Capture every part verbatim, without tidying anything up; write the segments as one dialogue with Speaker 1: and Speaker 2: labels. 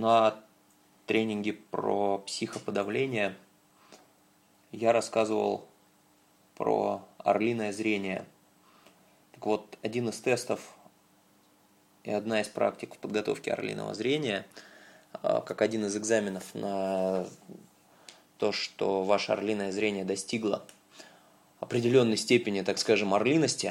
Speaker 1: на тренинге про психоподавление я рассказывал про орлиное зрение. Так вот, один из тестов и одна из практик в подготовке орлиного зрения, как один из экзаменов на то, что ваше орлиное зрение достигло определенной степени, так скажем, орлиности,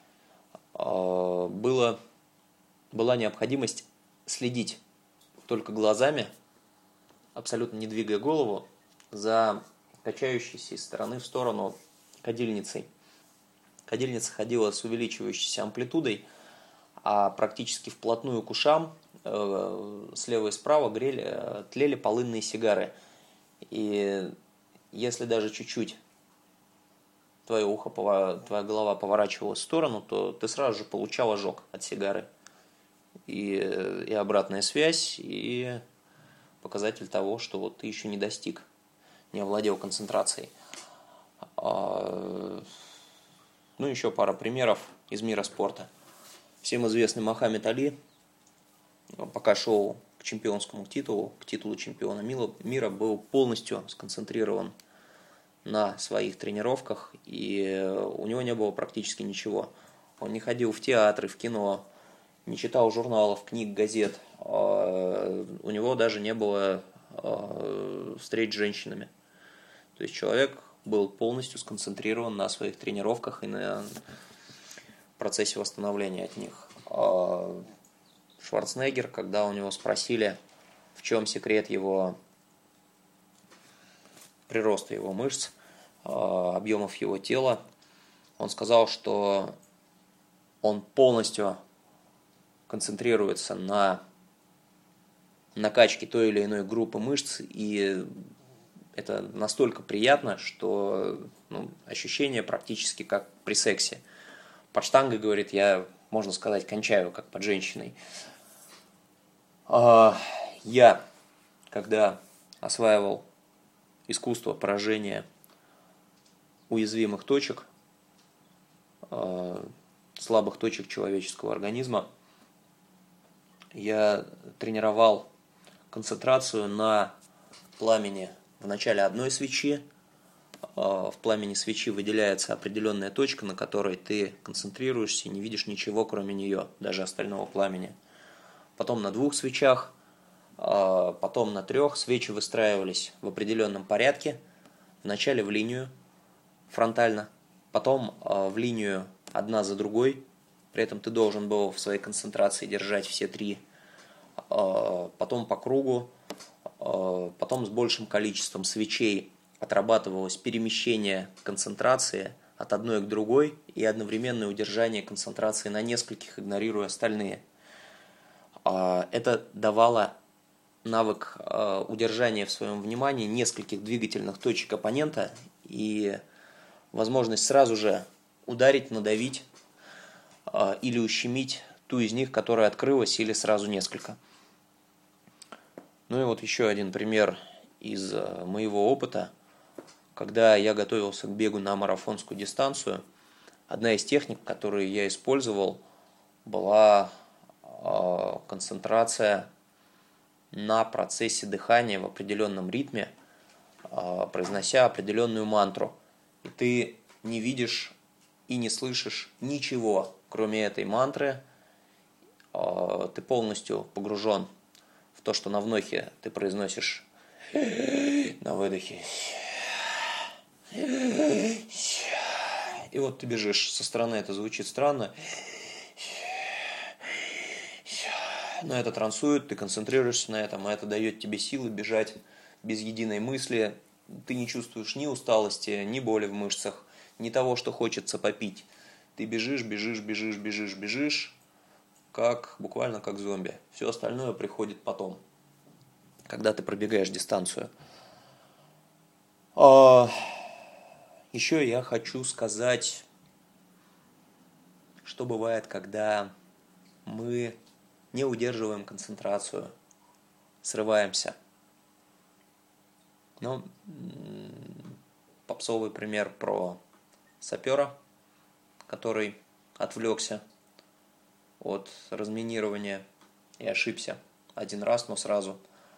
Speaker 1: было, была необходимость следить только глазами, абсолютно не двигая голову, за качающейся из стороны в сторону кадильницей. Кадильница ходила с увеличивающейся амплитудой, а практически вплотную к ушам, э, слева и справа грели, э, тлели полынные сигары. И если даже чуть-чуть твое ухо, твоя голова поворачивалась в сторону, то ты сразу же получал ожог от сигары. И, и обратная связь, и показатель того, что вот ты еще не достиг, не овладел концентрацией. Ну, еще пара примеров из мира спорта. Всем известный Мохаммед Али, пока шел к чемпионскому титулу, к титулу чемпиона мира, был полностью сконцентрирован на своих тренировках, и у него не было практически ничего. Он не ходил в театры, в кино, не читал журналов, книг, газет. У него даже не было встреч с женщинами. То есть человек был полностью сконцентрирован на своих тренировках и на процессе восстановления от них. Шварценеггер, когда у него спросили, в чем секрет его прироста его мышц, объемов его тела, он сказал, что он полностью концентрируется на накачке той или иной группы мышц, и это настолько приятно, что ну, ощущение практически как при сексе. Под штангой, говорит, я, можно сказать, кончаю, как под женщиной. Я, когда осваивал искусство поражения уязвимых точек, слабых точек человеческого организма, я тренировал концентрацию на пламени в начале одной свечи. В пламени свечи выделяется определенная точка, на которой ты концентрируешься и не видишь ничего, кроме нее, даже остального пламени. Потом на двух свечах, потом на трех. Свечи выстраивались в определенном порядке. Вначале в линию, фронтально, потом в линию одна за другой. При этом ты должен был в своей концентрации держать все три. Потом по кругу, потом с большим количеством свечей отрабатывалось перемещение концентрации от одной к другой и одновременное удержание концентрации на нескольких, игнорируя остальные. Это давало навык удержания в своем внимании нескольких двигательных точек оппонента и возможность сразу же ударить, надавить или ущемить ту из них, которая открылась, или сразу несколько. Ну и вот еще один пример из моего опыта. Когда я готовился к бегу на марафонскую дистанцию, одна из техник, которые я использовал, была концентрация на процессе дыхания в определенном ритме, произнося определенную мантру. И ты не видишь и не слышишь ничего, кроме этой мантры. Ты полностью погружен в то, что на вдохе ты произносишь, на выдохе. И вот ты бежишь. Со стороны это звучит странно. Но это трансует, ты концентрируешься на этом, и это дает тебе силы бежать без единой мысли. Ты не чувствуешь ни усталости, ни боли в мышцах, ни того, что хочется попить. Ты бежишь, бежишь, бежишь, бежишь, бежишь, как, буквально как зомби. Все остальное приходит потом, когда ты пробегаешь дистанцию. Еще я хочу сказать, что бывает, когда мы не удерживаем концентрацию, срываемся. Ну, попсовый пример про сапера, который отвлекся от разминирования и ошибся один раз, но сразу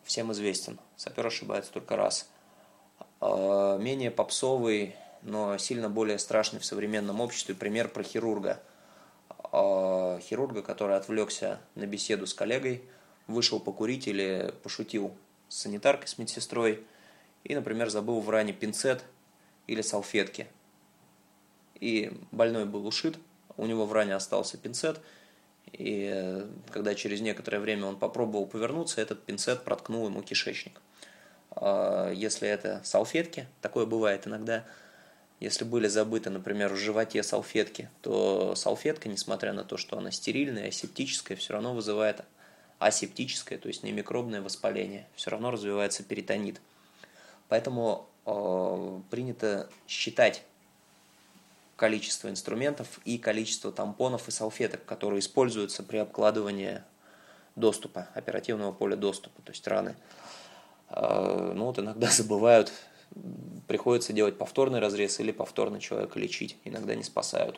Speaker 1: всем известен. Сапер ошибается только раз. Менее попсовый, но сильно более страшный в современном обществе пример про хирурга. Хирурга, который отвлекся на беседу с коллегой, вышел покурить или пошутил с санитаркой, с медсестрой, и, например, забыл в ране пинцет или салфетки. И больной был ушит, у него в ране остался пинцет, и когда через некоторое время он попробовал повернуться, этот пинцет проткнул ему кишечник. Если это салфетки, такое бывает иногда, если были забыты, например, в животе салфетки, то салфетка, несмотря на то, что она стерильная, асептическая, все равно вызывает асептическое, то есть не микробное воспаление, все равно развивается перитонит. Поэтому э, принято считать количество инструментов и количество тампонов и салфеток, которые используются при обкладывании доступа, оперативного поля доступа, то есть раны. Э, ну вот иногда забывают, приходится делать повторный разрез или повторно человека лечить, иногда не спасают.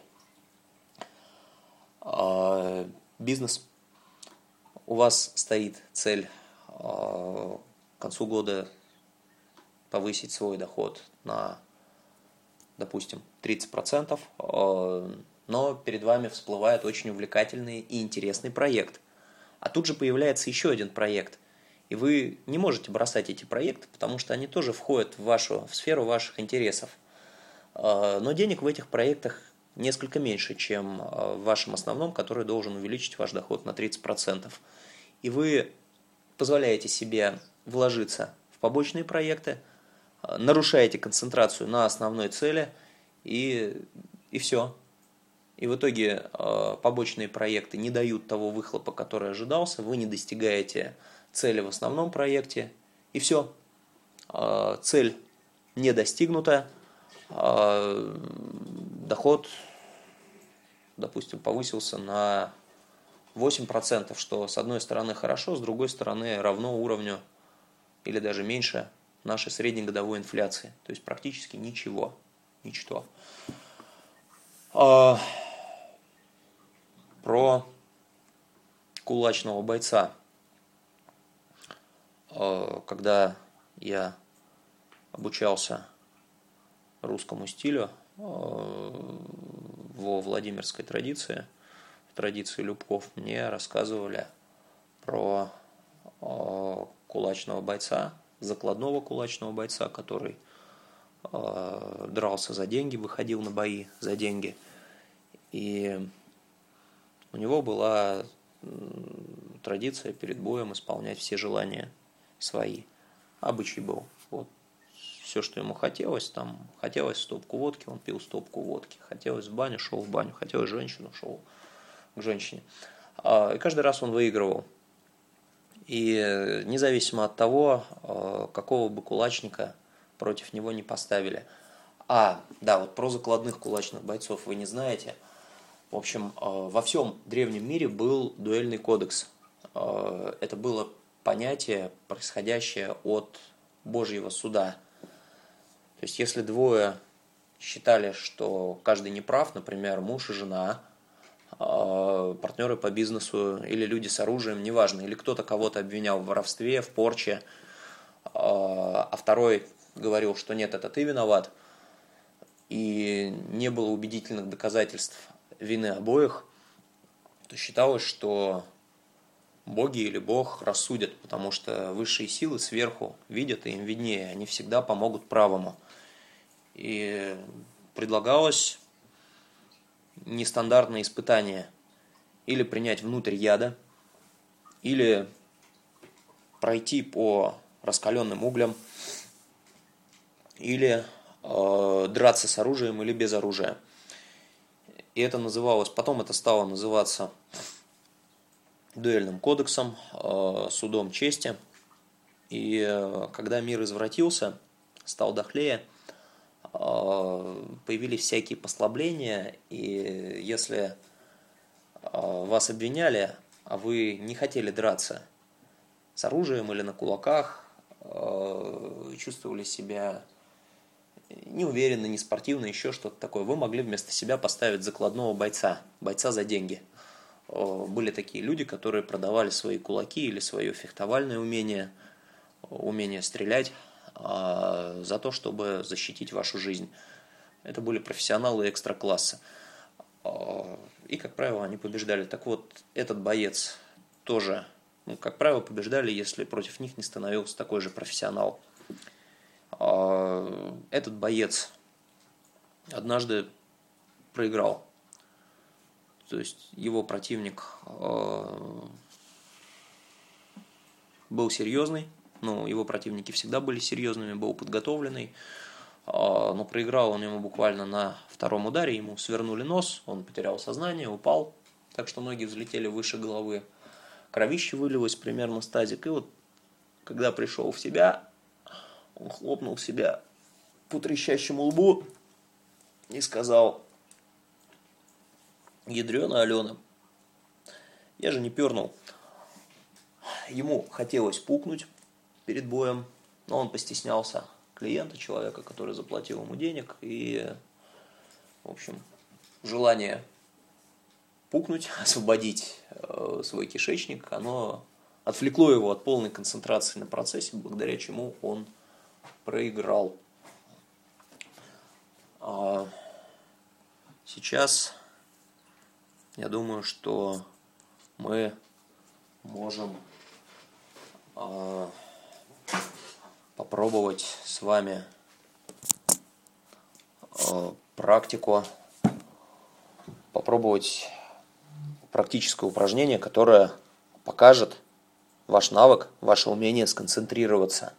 Speaker 1: Э, бизнес. У вас стоит цель э, к концу года повысить свой доход на, допустим, тридцать процентов, э, но перед вами всплывает очень увлекательный и интересный проект. А тут же появляется еще один проект, и вы не можете бросать эти проекты, потому что они тоже входят в вашу в сферу ваших интересов. Э, но денег в этих проектах несколько меньше, чем в вашем основном, который должен увеличить ваш доход на тридцать процентов. И вы позволяете себе вложиться в побочные проекты, нарушаете концентрацию на основной цели, и, и все. И в итоге э, побочные проекты не дают того выхлопа, который ожидался, вы не достигаете цели в основном проекте, и все. Э, цель не достигнута, э, доход, допустим, повысился на восемь процентов, что с одной стороны хорошо, с другой стороны равно уровню или даже меньше нашей среднегодовой инфляции. То есть практически ничего. Ничто. А, про кулачного бойца. А, когда я обучался русскому стилю а, во Владимирской традиции, традиции Любков, мне рассказывали про э, кулачного бойца, закладного кулачного бойца, который э, дрался за деньги, выходил на бои за деньги. И у него была э, традиция перед боем исполнять все желания свои. Обычай был. Вот. Все, что ему хотелось, там хотелось стопку водки, он пил стопку водки. Хотелось в баню, шел в баню. Хотелось женщину, шел к женщине. И каждый раз он выигрывал. И независимо от того, какого бы кулачника против него не поставили. А, да, вот про закладных кулачных бойцов вы не знаете. В общем, во всем древнем мире был дуэльный кодекс. Это было понятие, происходящее от Божьего суда. То есть, если двое считали, что каждый не прав, например, муж и жена, партнеры по бизнесу или люди с оружием, неважно, или кто-то кого-то обвинял в воровстве, в порче, а второй говорил, что нет, это ты виноват, и не было убедительных доказательств вины обоих, то считалось, что боги или Бог рассудят, потому что высшие силы сверху видят, и им виднее, они всегда помогут правому. И предлагалось нестандартное испытание: или принять внутрь яда, или пройти по раскаленным углям, или э, драться с оружием или без оружия. И это называлось, потом это стало называться дуэльным кодексом, э, судом чести. И э, когда мир извратился, стал дохлее, появились всякие послабления, и если вас обвиняли, а вы не хотели драться с оружием или на кулаках, чувствовали себя неуверенно, неспортивно, еще что-то такое, вы могли вместо себя поставить закладного бойца, бойца за деньги. Были такие люди, которые продавали свои кулаки или свое фехтовальное умение умение стрелять, за то, чтобы защитить вашу жизнь. Это были профессионалы экстра-класса. И, как правило, они побеждали. Так вот, этот боец тоже, ну, как правило, побеждали, если против них не становился такой же профессионал. Этот боец однажды проиграл. То есть его противник был серьезный, ну, его противники всегда были серьезными, был подготовленный, но проиграл он ему буквально на втором ударе, ему свернули нос, он потерял сознание, упал, так что ноги взлетели выше головы, кровище вылилось примерно с тазик, и вот когда пришел в себя, он хлопнул себя по трещащему лбу и сказал: «Ядрена Алена, я же не пернул». Ему хотелось пукнуть перед боем, но он постеснялся клиента, человека, который заплатил ему денег, и, в общем, желание пукнуть, освободить э, свой кишечник, оно отвлекло его от полной концентрации на процессе, благодаря чему он проиграл. А сейчас я думаю, что мы можем попробовать с вами практику, попробовать практическое упражнение, которое покажет ваш навык, ваше умение сконцентрироваться.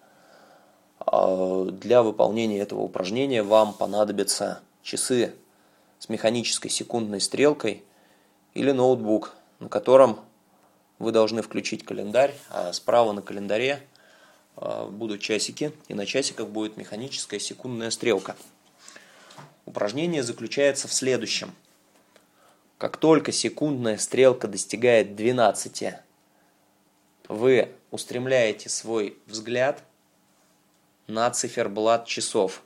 Speaker 1: Для выполнения этого упражнения вам понадобятся часы с механической секундной стрелкой или ноутбук, на котором вы должны включить календарь, а справа на календаре будут часики, и на часиках будет механическая секундная стрелка. Упражнение заключается в следующем. Как только секундная стрелка достигает двенадцати, вы устремляете свой взгляд на циферблат часов.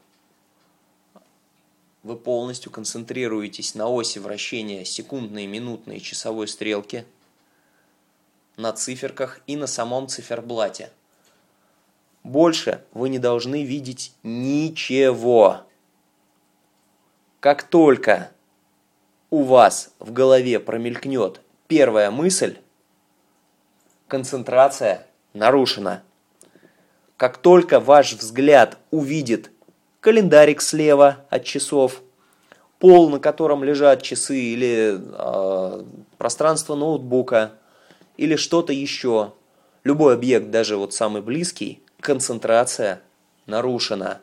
Speaker 1: Вы полностью концентрируетесь на оси вращения секундной, минутной и часовой стрелки, на циферках и на самом циферблате. Больше вы не должны видеть ничего. Как только у вас в голове промелькнет первая мысль, концентрация нарушена. Как только ваш взгляд увидит календарик слева от часов, пол, на котором лежат часы, или э, пространство ноутбука, или что-то еще, любой объект, даже вот самый близкий, концентрация нарушена.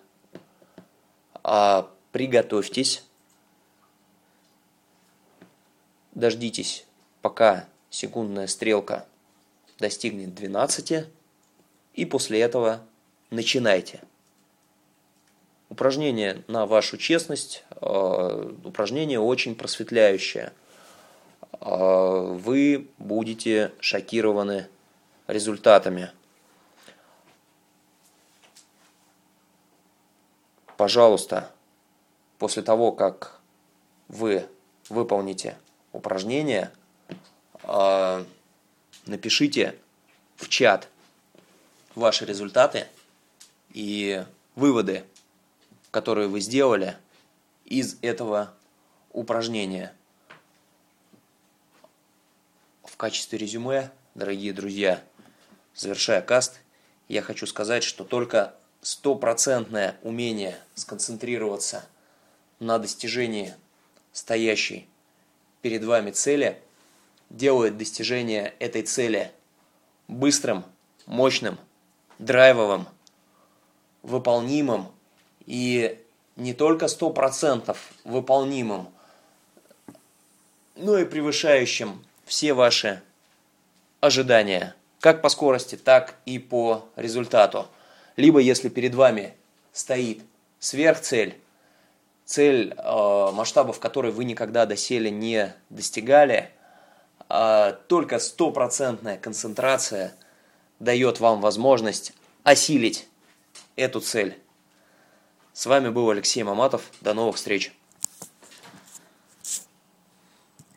Speaker 1: А приготовьтесь, дождитесь, пока секундная стрелка достигнет двенадцати, и после этого начинайте. Упражнение на вашу честность, э, упражнение очень просветляющее. Э, вы будете шокированы результатами. Пожалуйста, после того, как вы выполните упражнение, э, напишите в чат ваши результаты и выводы, которые вы сделали из этого упражнения. В качестве резюме, дорогие друзья, завершая каст, я хочу сказать, что только стопроцентное умение сконцентрироваться на достижении стоящей перед вами цели делает достижение этой цели быстрым, мощным, драйвовым, выполнимым и не только сто процентов выполнимым, но и превышающим все ваши ожидания, как по скорости, так и по результату. Либо если перед вами стоит сверхцель, цель, э, масштабов которой вы никогда доселе не достигали, э, только стопроцентная концентрация дает вам возможность осилить эту цель. С вами был Алексей Маматов. До новых встреч!